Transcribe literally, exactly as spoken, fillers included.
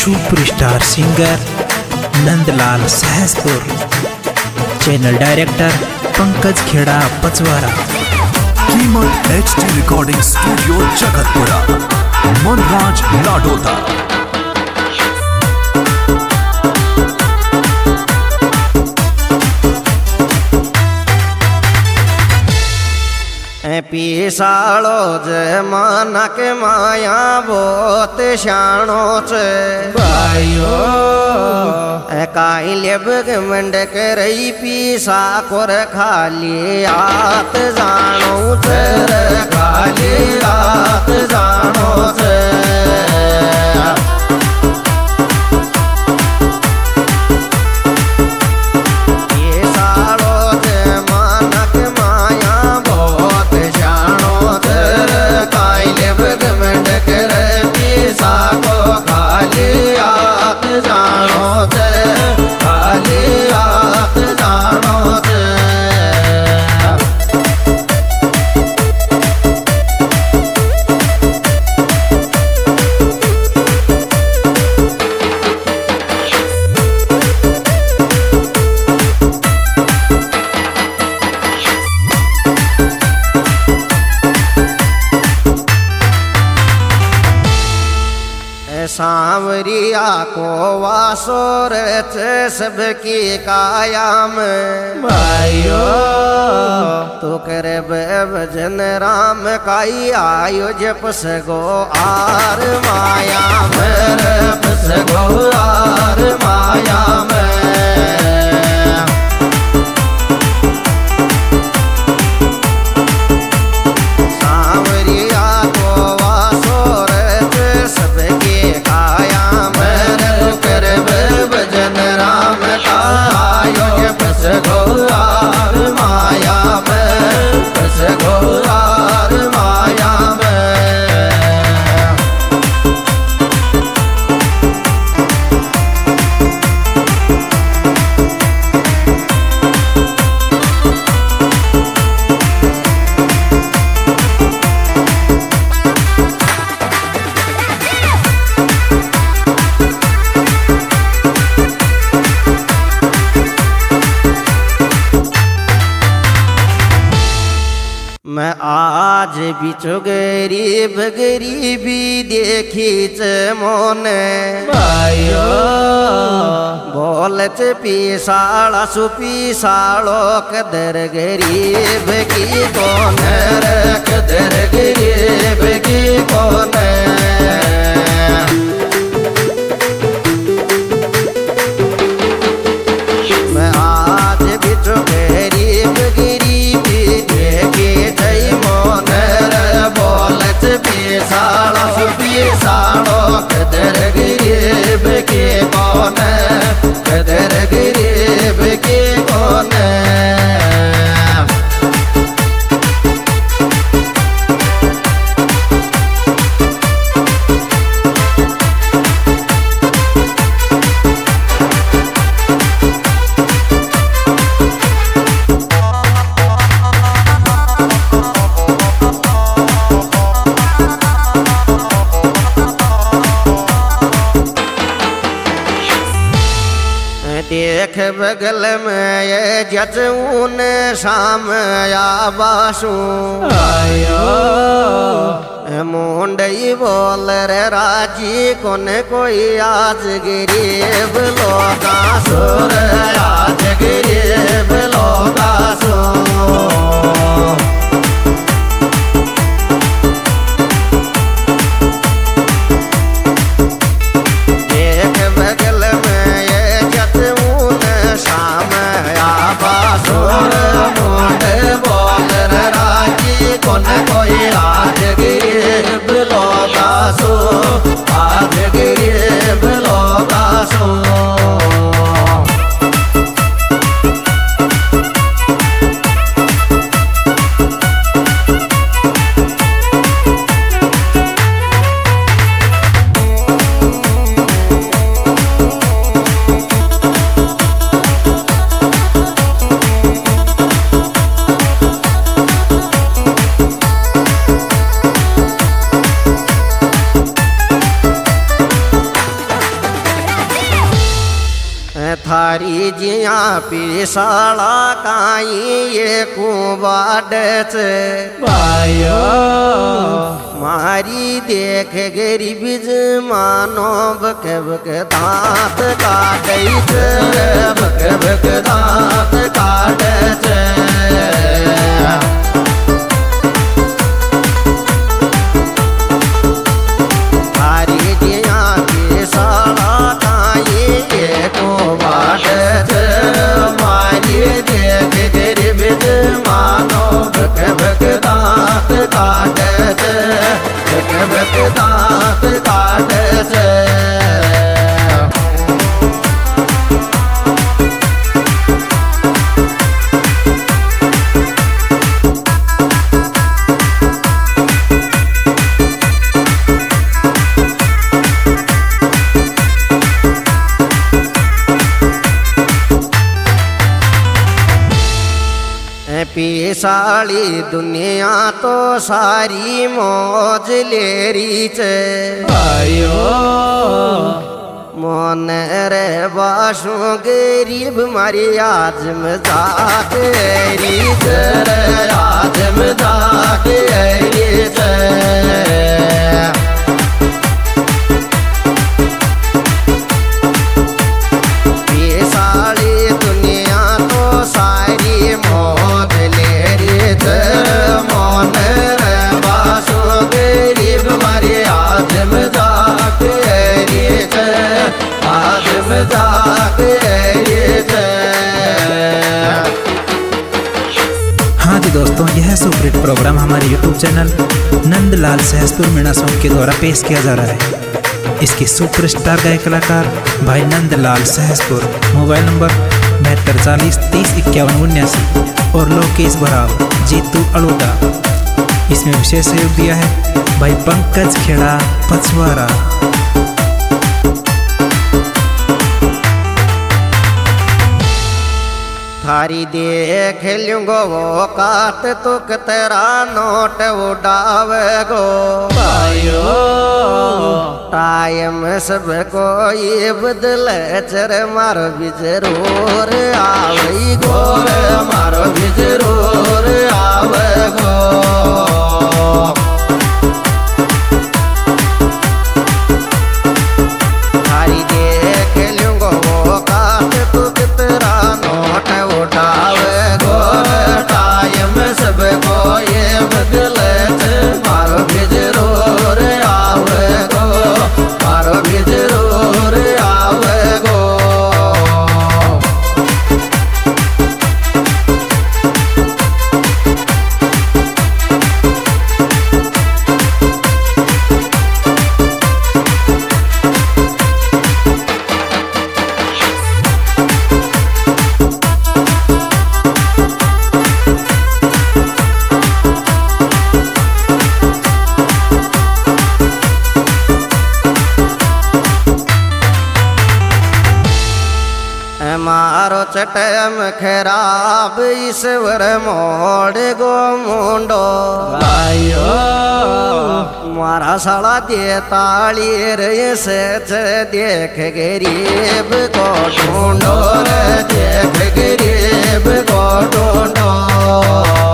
Superstar singer Nandlal Sahaspur, channel director Pankaj Kheda Pachwara. कीमत H D recording studio Jagatpura, Manraj Ladoda. पीसाड़ो जमाना के माया बहुत शानो चे भाइयो काई लेब मंड के रही पीसा कोर खाली आत जानो चे खाली आत जानो चे। सांवरिया को वासोर सबकी काया में भाइयो तो करे भजन राम काई आयो जपस गो आर माया मेरे पस गो आर माया में। मैं आज बिचो गरीब गरीबी देखी च मोने भाइयो बोलच पीसाड़ा सुपीसाड़ो कदर गरीब की कौन रे कदर गरीब की कौन। मैं आज बिचो गरीब गरीबी देखी पीसाड़ो पीसाड़ो कदर गरीब के कौन कदर गरीब के कौन। देख बगल में ये जचून शाम या बासू आयो मुंडई बोल रे राजी कोन कोई आज गरीब लोगा सुर आज गरीब लोगा सो। कौन कोई आज गरीब लोगा सो आज गरीब लोगा सो। थारी जिया पिसाला काई ये कुबाड़ भाइयो मारी देख गरीब मानो बक बक दांत काटे बक बक दांत काटे थारी जिया पिसाला काई ये कुबाड़ मारी देख गरीब मानो बक बक दांत काटे बक बक दांत काटे पिसाली दुनिया तो सारी मौज ले रही चे भाइयो मन रे बाशु गरीब मारी आज मजाक री आज मजाक री पिसाली दुनिया तो सारी मौज मन रे बासु गरीब मारी आज मजाक आज मजाक। हाँ जी दोस्तों, यह सुपरहिट प्रोग्राम हमारे YouTube channel Nandlal Sahaspur Meena song के द्वारा पेश किया जा रहा है। इसके सुपरस्टार गायक कलाकार भाई नंदलाल सहसपुर, मोबाइल नंबर बहत्तर चालीस तीस इक्यावन उन्यासी और लोकेश बराव जीतू अड़ोदा। इसमें विशेष सहयोग दिया है भाई पंकज खेड़ा पचवारा। थारी देख लूंगो वो कात तुक तेरा नोट उड़ावे गो भाइयो टाइम सब को ये बदल चर मारो भी जरूर आवे गोर मारो भी जरूर आवे गो। थारी देख लूंगो वो कात तुक तेरा नोट उठावे गो टाइम सब को ये बदल मारो भी जरूर आवे गो मारो भी जरूर आवे गो। मारो चटम खराब ईश्वर मोड़ गो मुंडो भाइयो मारा साला दे ताली रे सच देख गरीब को ढूंढो रे देख गरीब को ढूंढो।